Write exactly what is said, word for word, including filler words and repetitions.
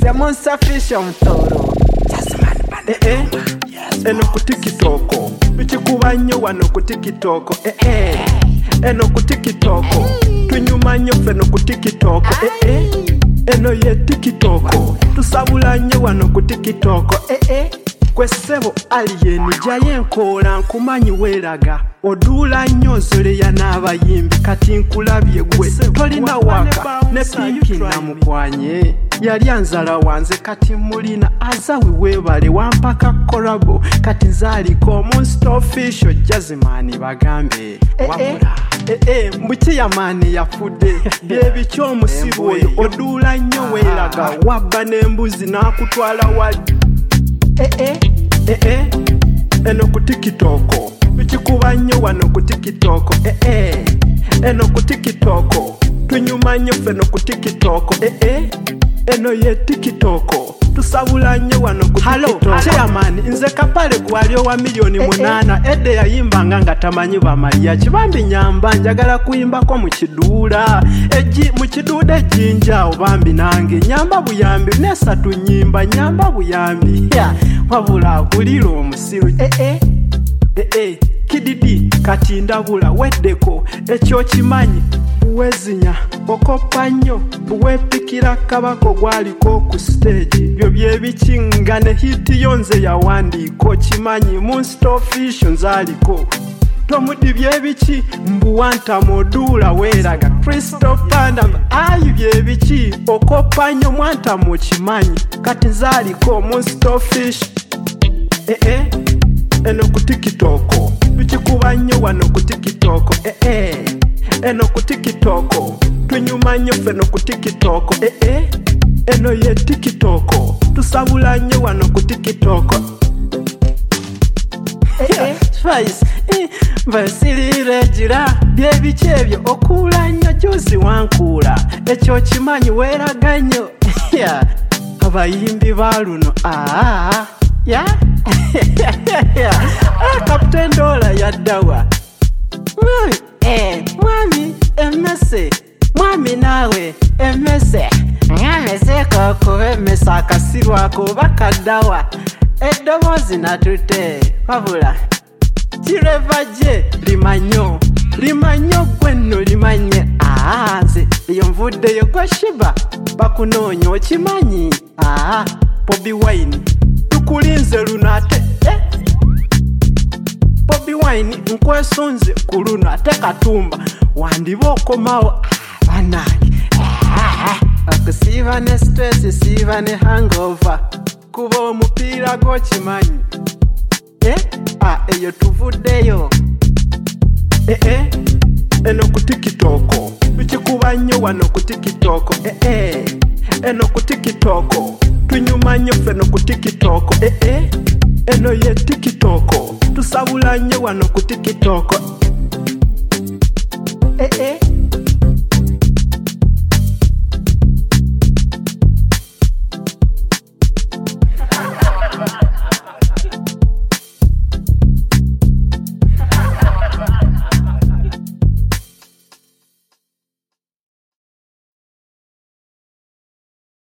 yamunsafisha mtoro eh eh eno ku TikTok bichikuba nnyo wano ku TikTok eh eh eno ku TikTok tunyuma nnyo feno ku TikTok eh eh eno ye TikTok tusabula nnyo wano ku TikTok eh eh kwesebo alien jaye nkola nkumanyi weraga odula nnyo nsoleya n'abayimbi kati nkulabye gwe tolina waka ne pimpi namukwanye yali anzala wanze kati mulina azawi webale wampaka kolabo kati nzaliko omunsi official jazimani bagambe wabula eh eh mbuki yamani yafudde byebikyo omusibu oyo odula nnyo weraga wabba n'embuzi n'akutwala wali eh eh eh eh eno ku TikTok bichikuba nnyo wano ku TikTok eh eh eno ku TikTok tunyuma nnyo feno ku TikTok eh eh eno ye TikTok tusabula nnyo wano ku TikTok chairman nze kapale gwalyo wa milioni munana ede yayimbanga nga tamanyi bamaliya kibambi nyamba njagala kuyimbako mu kiduula eji mu kiduude ejinja obambi nange nyamba buyambi nesa tunyimba nyamba buyambi yeah. wabula kuliro omusiru eh eh eh eh kididi kati ndabula weddeko ekyo kimanyi buwezinya okopa nnyo buwepikira kabako gwaliko ku stage byo byebikinga ne hiti yonze yawandiiko kimanyi munsi official nzaliko tomudi byebiki mbuwanta modula weraga Christopher ndam ayi byebiki okopa nnyo mwanta mu kimanyi kati nzaliko munsi official eh eh eno ku TikTok bichikuba nnyo wano ku TikTok eh eh eno ku TikTok tunyuma nnyo feno ku TikTok eh eh eno ye TikTok tusabula nnyo wano ku TikTok eh eh twice eh basilire jira byebikebyo okula nnyo juzi wankula ekyo kimanyi weraga nnyo yeah abayimbi baluno ah yeah ah Captain Dola yaddawa mwami eh mwami emese mwami nawe emese ngamese koko emese akasirwako bakaddawa eddobozi natute wabula kirevaje limanyo limanyo gwenno limanye ah nze eyo nvuddeyo goshiba bakunoonya okimanyi ah Bobby Wine tukulinze lunate eh? Bobby Wine nkwesonze kuluna ate katumba wandiba okomawo banange akusiiba ne stress siiba ne hangover kuba omupiira gwokimanyi eh? ah, eyo tuvuddeyo eh, eh? eno ku TikTok bichikuba nnyo wano ku TikTok eh, eh? eno ku TikTok tunyuma nnyo feno ku TikTok eh eh eno ye TikTok tusabula nnyo wano ku TikTok eh eh